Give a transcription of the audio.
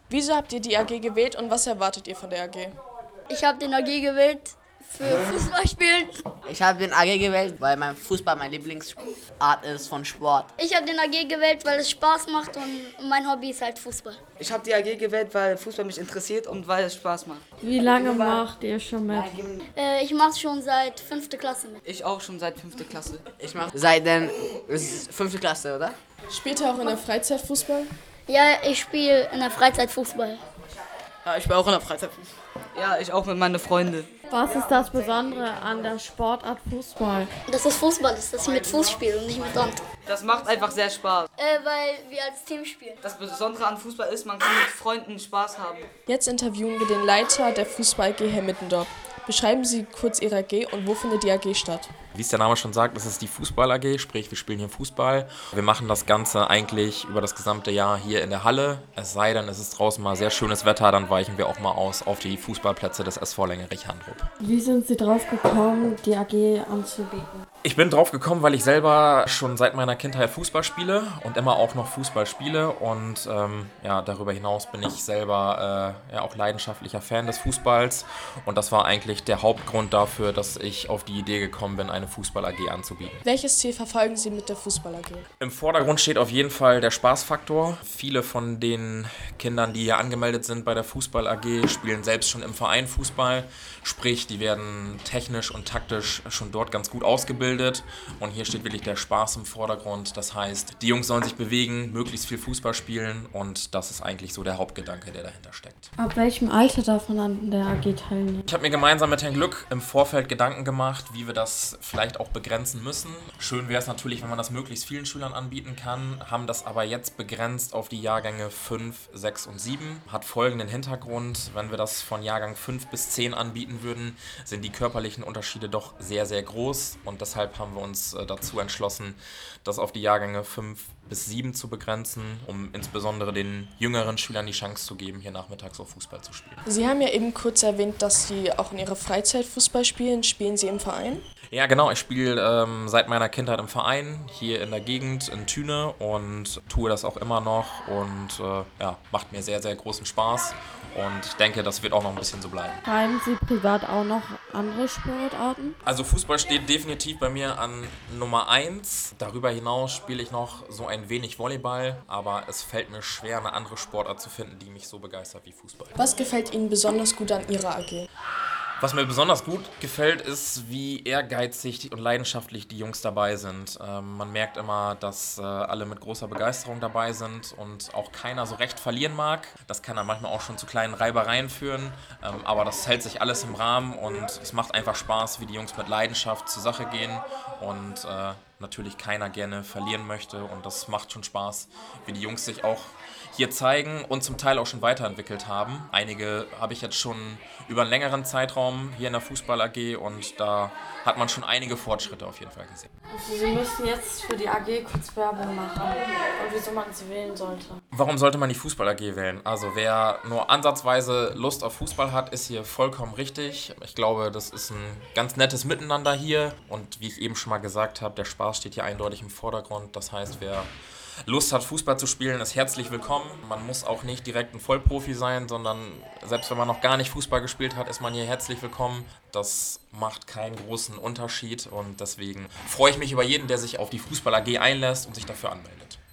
Wieso habt ihr die AG gewählt und was erwartet ihr von der AG? Ich habe den AG gewählt für Fußballspielen. Ich habe den AG gewählt, weil mein Fußball meine Lieblingsart ist von Sport. Ich habe den AG gewählt, weil es Spaß macht und mein Hobby ist halt Fußball. Ich habe die AG gewählt, weil Fußball mich interessiert und weil es Spaß macht. Wie lange macht ihr schon mit? Ich mache es schon seit 5. Klasse mit. Ich auch schon seit 5. Klasse. Ich mache seit der 5. Klasse, oder? Spielt ihr auch in der Freizeit Fußball? Ja, ich spiele in der Freizeit Fußball. Ja, ich bin auch in der Freizeit. Ja, ich auch mit meinen Freunden. Was ist das Besondere an der Sportart Fußball? Dass es Fußball ist, dass ich mit Fuß spiele und nicht mit Hand. Das macht einfach sehr Spaß. Weil wir als Team spielen. Das Besondere an Fußball ist, man kann mit Freunden Spaß haben. Jetzt interviewen wir den Leiter der Fußball AG, Herr Mittendorf. Beschreiben Sie kurz Ihre AG und wo findet die AG statt? Wie es der Name schon sagt, das ist die Fußball AG, sprich wir spielen hier Fußball. Wir machen das Ganze eigentlich über das gesamte Jahr hier in der Halle. Es sei denn, es ist draußen mal sehr schönes Wetter, dann weichen wir auch mal aus auf die Fußballplätze des SV Lengerich-Handrup. Wie sind Sie drauf gekommen, die AG anzubieten? Ich bin drauf gekommen, weil ich selber schon seit meiner Kindheit Fußball spiele und immer auch noch Fußball spiele. Und darüber hinaus bin ich selber auch leidenschaftlicher Fan des Fußballs. Und das war eigentlich der Hauptgrund dafür, dass ich auf die Idee gekommen bin, eine Fußball-AG anzubieten. Welches Ziel verfolgen Sie mit der Fußball AG? Im Vordergrund steht auf jeden Fall der Spaßfaktor. Viele von den Kindern, die hier angemeldet sind bei der Fußball AG, spielen selbst schon im Verein Fußball. Sprich, die werden technisch und taktisch schon dort ganz gut ausgebildet. Und hier steht wirklich der Spaß im Vordergrund. Das heißt, die Jungs sollen sich bewegen, möglichst viel Fußball spielen. Und das ist eigentlich so der Hauptgedanke, der dahinter steckt. Ab welchem Alter darf man an der AG teilnehmen? Ich habe mir gemeinsam mit Herrn Glück im Vorfeld Gedanken gemacht, wie wir das vielleicht auch begrenzen müssen. Schön wäre es natürlich, wenn man das möglichst vielen Schülern anbieten kann, haben das aber jetzt begrenzt auf die Jahrgänge 5, 6 und 7. Hat folgenden Hintergrund: Wenn wir das von Jahrgang 5 bis 10 anbieten würden, sind die körperlichen Unterschiede doch sehr, sehr groß und deshalb haben wir uns dazu entschlossen, das auf die Jahrgänge 5 bis 7 zu begrenzen, um insbesondere den jüngeren Schülern die Chance zu geben, hier nachmittags auch Fußball zu spielen. Sie haben ja eben kurz erwähnt, dass Sie auch in Ihrer Freizeit Fußball spielen. Spielen Sie im Verein? Ja, genau. Ich spiele seit meiner Kindheit im Verein hier in der Gegend in Thüne und tue das auch immer noch und macht mir sehr, sehr großen Spaß und ich denke, das wird auch noch ein bisschen so bleiben. Treiben Sie privat auch noch andere Sportarten? Also Fußball steht definitiv bei mir an Nummer 1. Darüber hinaus spiele ich noch so ein wenig Volleyball, aber es fällt mir schwer, eine andere Sportart zu finden, die mich so begeistert wie Fußball. Was gefällt Ihnen besonders gut an Ihrer AG? Was mir besonders gut gefällt, ist, wie ehrgeizig und leidenschaftlich die Jungs dabei sind. Man merkt immer, dass alle mit großer Begeisterung dabei sind und auch keiner so recht verlieren mag. Das kann dann manchmal auch schon zu kleinen Reibereien führen, aber das hält sich alles im Rahmen und es macht einfach Spaß, wie die Jungs mit Leidenschaft zur Sache gehen und natürlich keiner gerne verlieren möchte und das macht schon Spaß, wie die Jungs sich auch hier zeigen und zum Teil auch schon weiterentwickelt haben. Einige habe ich jetzt schon über einen längeren Zeitraum hier in der Fußball AG und da hat man schon einige Fortschritte auf jeden Fall gesehen. Also Sie müssen jetzt für die AG kurz Werbung machen und wieso man sie wählen sollte. Warum sollte man die Fußball AG wählen? Also wer nur ansatzweise Lust auf Fußball hat, ist hier vollkommen richtig. Ich glaube, das ist ein ganz nettes Miteinander hier und wie ich eben schon mal gesagt habe, der Spaß steht hier eindeutig im Vordergrund. Das heißt, wer Lust hat, Fußball zu spielen, ist herzlich willkommen. Man muss auch nicht direkt ein Vollprofi sein, sondern selbst wenn man noch gar nicht Fußball gespielt hat, ist man hier herzlich willkommen. Das macht keinen großen Unterschied und deswegen freue ich mich über jeden, der sich auf die Fußball AG einlässt und sich dafür anmeldet.